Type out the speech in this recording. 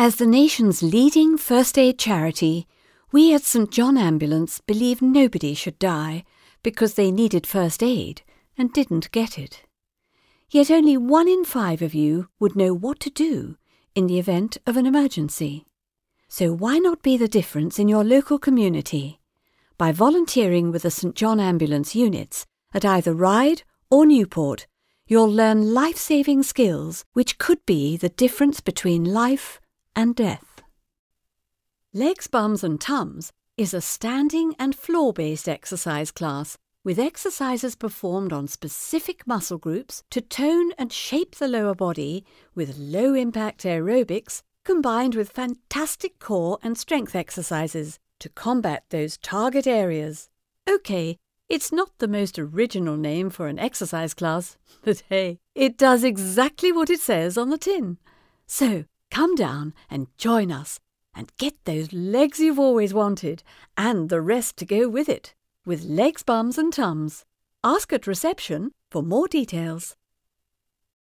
As the nation's leading first aid charity, we at St John Ambulance believe nobody should die because they needed first aid and didn't get it. Yet only 1 in 5 of you would know what to do in the event of an emergency. So why not be the difference in your local community? By volunteering with the St John Ambulance units at either Ryde or Newport, you'll learn life-saving skills which could be the difference between life and death. Legs, Bums and Tums is a standing and floor-based exercise class with exercises performed on specific muscle groups to tone and shape the lower body with low-impact aerobics combined with fantastic core and strength exercises to combat those target areas. OK, it's not the most original name for an exercise class, but hey, it does exactly what it says on the tin. So, come down and join us and get those legs you've always wanted and the rest to go with it with Legs, Bums and Tums. Ask at reception for more details.